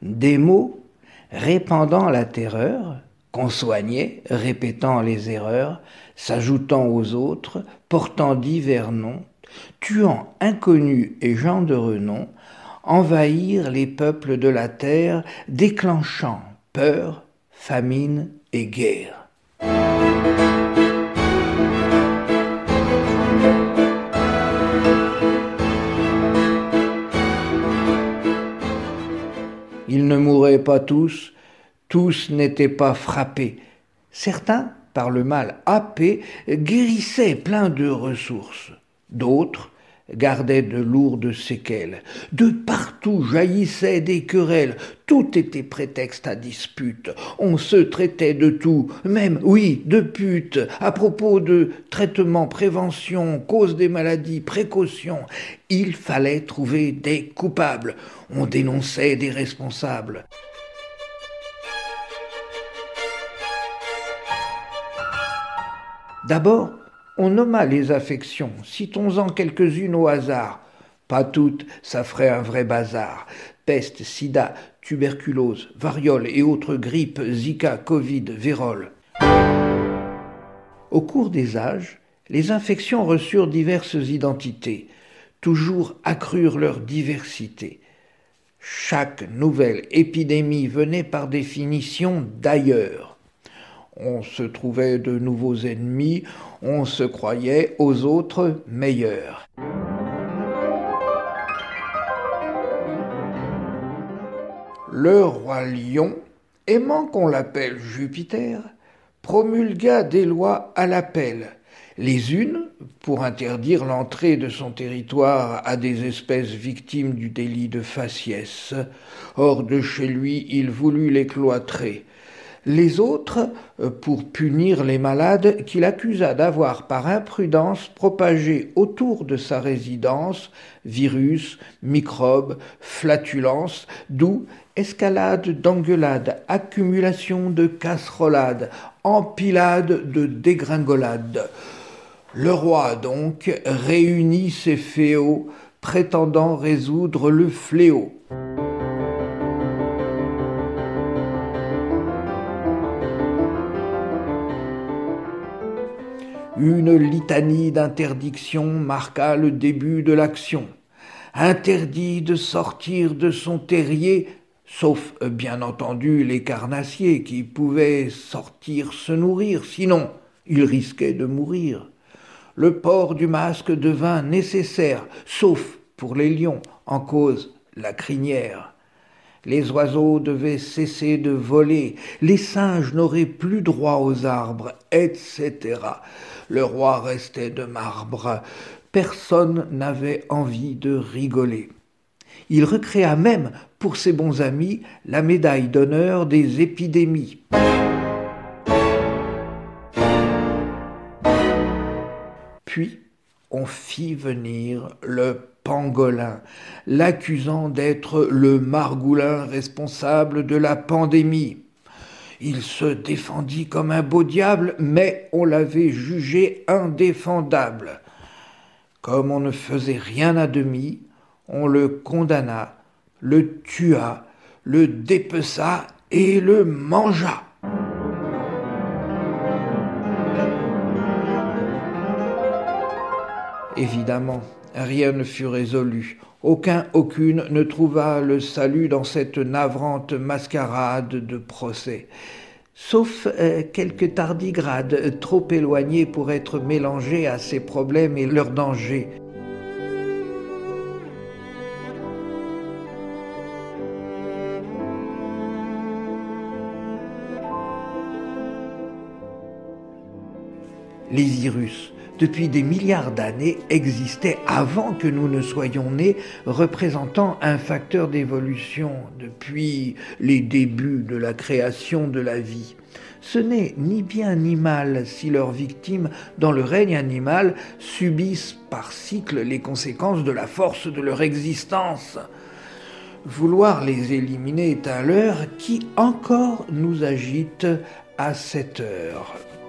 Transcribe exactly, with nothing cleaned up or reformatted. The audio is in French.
des mots répandant la terreur, qu'on soignait, répétant les erreurs, s'ajoutant aux autres, portant divers noms, tuant inconnus et gens de renom, envahir les peuples de la terre, déclenchant peur, famine et guerre. Ils ne mouraient pas tous, tous n'étaient pas frappés. Certains, par le mal happés, guérissaient plein de ressources. D'autres gardaient de lourdes séquelles. De partout jaillissaient des querelles. Tout était prétexte à dispute. On se traitait de tout, même, oui, de pute, à propos de traitement, prévention, cause des maladies, précaution. Il fallait trouver des coupables. On dénonçait des responsables. D'abord, on nomma les affections, citons-en quelques-unes au hasard. Pas toutes, ça ferait un vrai bazar. Peste, sida, tuberculose, variole et autres grippes, Zika, Covid, vérole. Au cours des âges, les infections reçurent diverses identités, toujours accrurent leur diversité. Chaque nouvelle épidémie venait par définition d'ailleurs. On se trouvait de nouveaux ennemis, on se croyait aux autres meilleurs. Le roi Lion, aimant qu'on l'appelle Jupiter, promulgua des lois à l'appel. Les unes, pour interdire l'entrée de son territoire à des espèces victimes du délit de faciès. Hors de chez lui, il voulut les cloîtrer. Les autres, pour punir les malades qu'il accusa d'avoir par imprudence propagé autour de sa résidence virus, microbes, flatulences, d'où escalade d'engueulade, accumulation de casserolades, empilade de dégringolades. Le roi donc réunit ses féaux, prétendant résoudre le fléau. Une litanie d'interdictions marqua le début de l'action. Interdit de sortir de son terrier, sauf bien entendu les carnassiers qui pouvaient sortir se nourrir, sinon ils risquaient de mourir. Le port du masque devint nécessaire, sauf pour les lions, en cause la crinière. Les oiseaux devaient cesser de voler, les singes n'auraient plus droit aux arbres, et cetera. Le roi restait de marbre. Personne n'avait envie de rigoler. Il recréa même, pour ses bons amis, la médaille d'honneur des épidémies. Puis, on fit venir le pangolin, l'accusant d'être le margoulin responsable de la pandémie. Il se défendit comme un beau diable, mais on l'avait jugé indéfendable. Comme on ne faisait rien à demi, on le condamna, le tua, le dépeça et le mangea. Évidemment, rien ne fut résolu. Aucun, aucune ne trouva le salut dans cette navrante mascarade de procès. Sauf euh, quelques tardigrades trop éloignés pour être mélangés à ces problèmes et leurs dangers. Les virus, depuis des milliards d'années, existaient avant que nous ne soyons nés, représentant un facteur d'évolution depuis les débuts de la création de la vie. Ce n'est ni bien ni mal si leurs victimes, dans le règne animal, subissent par cycle les conséquences de la force de leur existence. Vouloir les éliminer est un leurre qui encore nous agite à cette heure.